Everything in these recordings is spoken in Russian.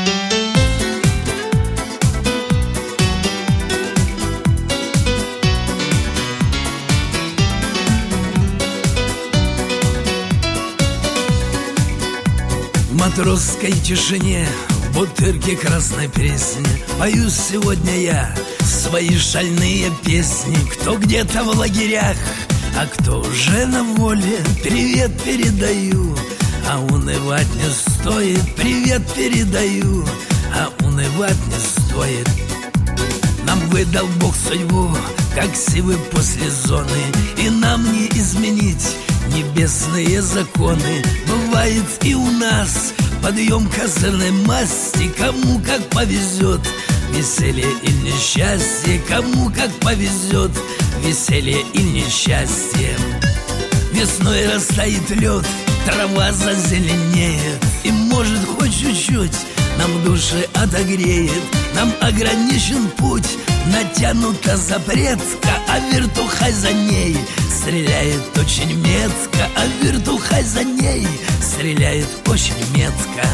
В матросской тишине, в бутырке красной пресни пою сегодня я свои шальные песни. Кто где-то в лагерях, а кто уже на воле, привет передаю, а унывать не стоит. Привет передаю, а унывать не стоит. Нам выдал Бог судьбу, как сивы после зоны, и нам не изменить небесные законы. Бывает и у нас подъем козырной масти, кому как повезет, веселье и несчастье, кому как повезет, веселье и несчастье. Весной растает лед, трава зазеленеет, и может хоть чуть-чуть нам души отогреет. Нам ограничен путь, натянута запретка, а вертухай за ней стреляет очень метко, а вертухай за ней стреляет очень метко.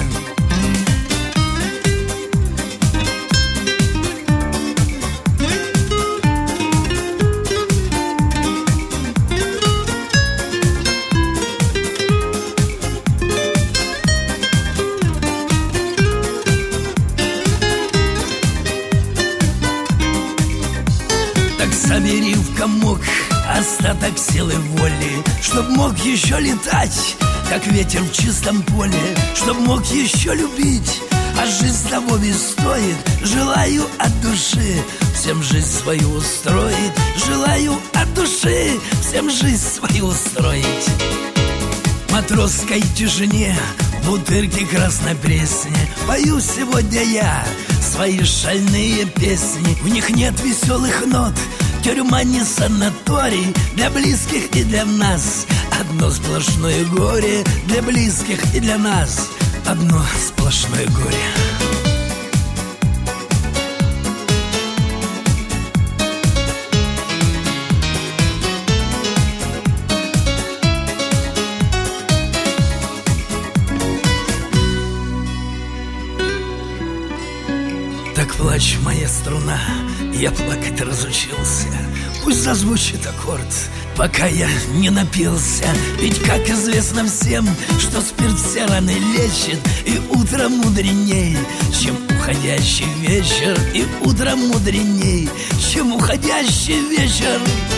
Собери в комок остаток силы воли, чтоб мог еще летать, как ветер в чистом поле, чтоб мог еще любить, а жизнь того ведь стоит. Желаю от души всем жизнь свою устроить, желаю от души всем жизнь свою устроить. В матросской тишине, в бутырке красной пресни пою сегодня я свои шальные песни. В них нет веселых нот, тюрьма не санаторий, для близких и для нас одно сплошное горе. Для близких и для нас одно сплошное горе. Так плачь, моя струна, я плакать разучился. Пусть зазвучит аккорд, пока я не напился. Ведь, как известно всем, что спирт все раны лечит, и утро мудреней, чем уходящий вечер. И утро мудреней, чем уходящий вечер.